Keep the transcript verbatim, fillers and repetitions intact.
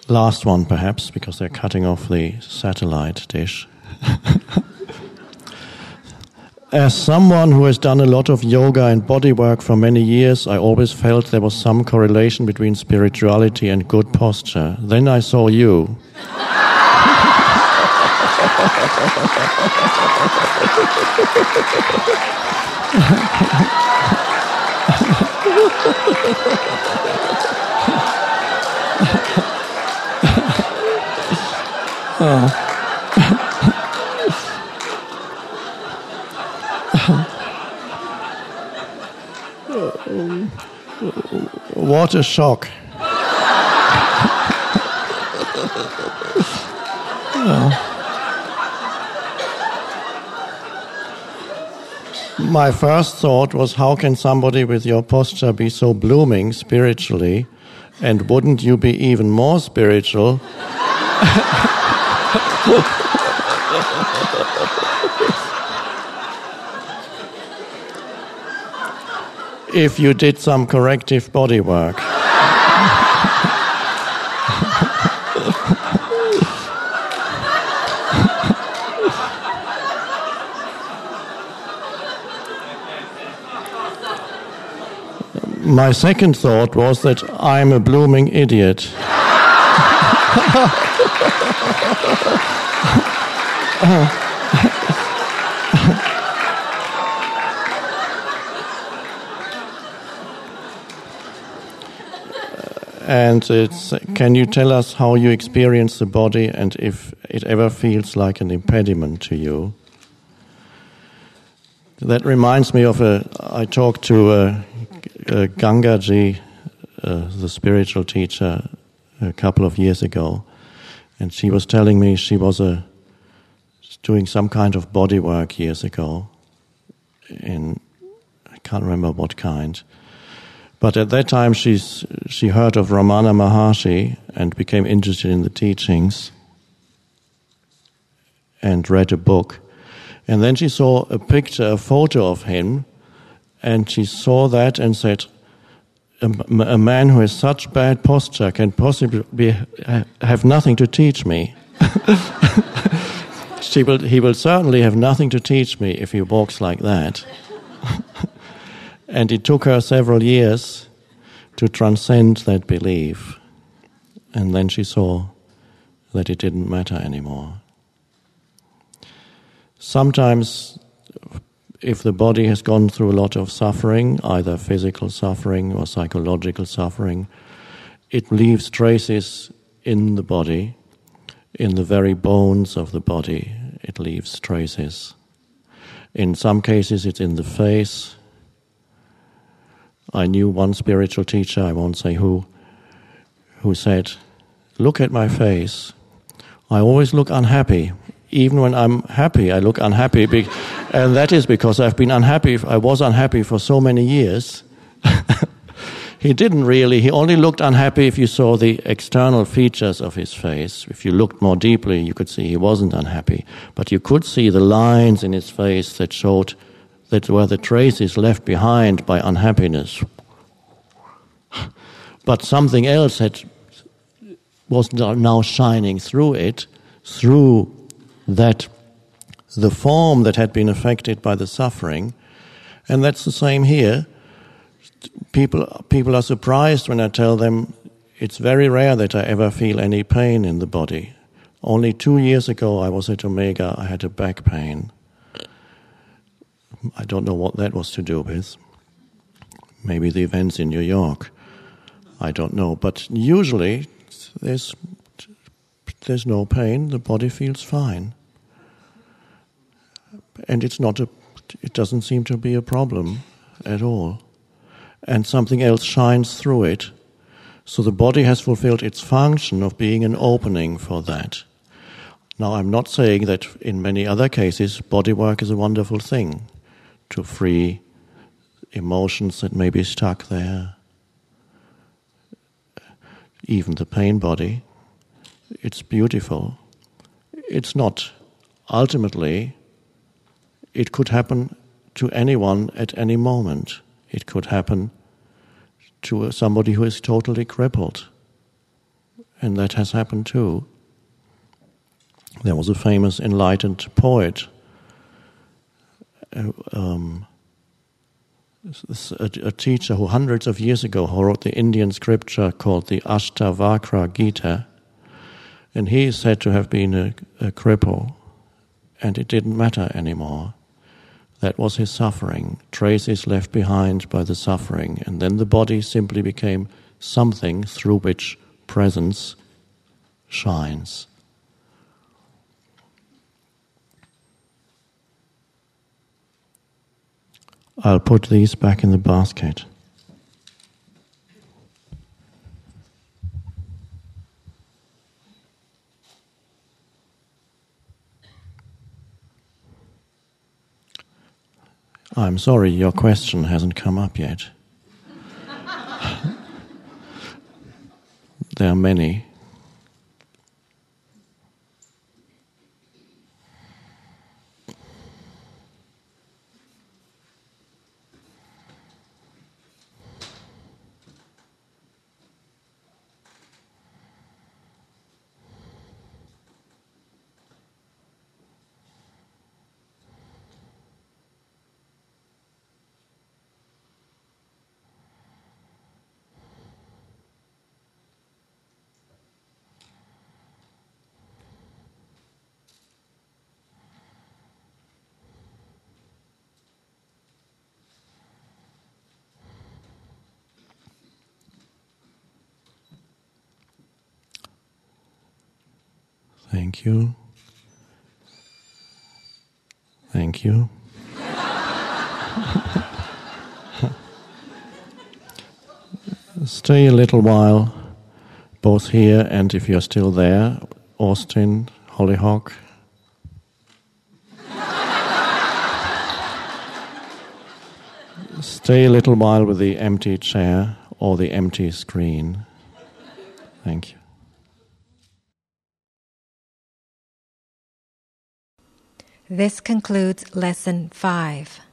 last one perhaps, because they're cutting off the satellite dish. As someone who has done a lot of yoga and body work for many years, I always felt there was some correlation between spirituality and good posture. Then I saw you. Oh. What a shock. Oh. My first thought was, how can somebody with your posture be so blooming spiritually, and wouldn't you be even more spiritual? If you did some corrective body work. My second thought was that I'm a blooming idiot. And it's, can you tell us how you experience the body and if it ever feels like an impediment to you? That reminds me of a, I talked to a, a Gangaji, uh, the spiritual teacher, a couple of years ago, and she was telling me she was a, doing some kind of body work years ago, in, I can't remember what kind. But at that time, she's, she heard of Ramana Maharshi and became interested in the teachings and read a book. And then she saw a picture, a photo of him, and she saw that and said, a, a man who has such bad posture can possibly be, have nothing to teach me. she will, he will certainly have nothing to teach me if he walks like that. And it took her several years to transcend that belief. And then she saw that it didn't matter anymore. Sometimes, if the body has gone through a lot of suffering, either physical suffering or psychological suffering, it leaves traces in the body, in the very bones of the body. It leaves traces. In some cases, it's in the face. I knew one spiritual teacher, I won't say who, who said, "Look at my face. I always look unhappy. Even when I'm happy, I look unhappy. Be- and that is because I've been unhappy. I was unhappy for so many years." He didn't really. He only looked unhappy if you saw the external features of his face. If you looked more deeply, you could see he wasn't unhappy. But you could see the lines in his face that showed that were the traces left behind by unhappiness. But something else had was now shining through it, through that the form that had been affected by the suffering. And that's the same here. People people are surprised when I tell them it's very rare that I ever feel any pain in the body. Only two years ago I was at Omega, I had a back pain. I don't know what that was to do with. Maybe the events in New York. I don't know. But usually there's there's no pain. The body feels fine. And it's not a, it doesn't seem to be a problem at all. And something else shines through it. So the body has fulfilled its function of being an opening for that. Now, I'm not saying that in many other cases, body work is a wonderful thing to free emotions that may be stuck there. Even the pain body, it's beautiful. It's not, ultimately, it could happen to anyone at any moment. It could happen to somebody who is totally crippled. And that has happened too. There was a famous enlightened poet, uh, um, a, a teacher who hundreds of years ago who wrote the Indian scripture called the Ashtavakra Gita, and he is said to have been a, a cripple, and it didn't matter anymore. That was his suffering, traces left behind by the suffering, and then the body simply became something through which presence shines. I'll put these back in the basket. I'm sorry, your question hasn't come up yet. There are many. Thank you. Thank you. Stay a little while, both here and if you're still there, Austin, Hollyhock. Stay a little while with the empty chair or the empty screen. Thank you. This concludes Lesson five.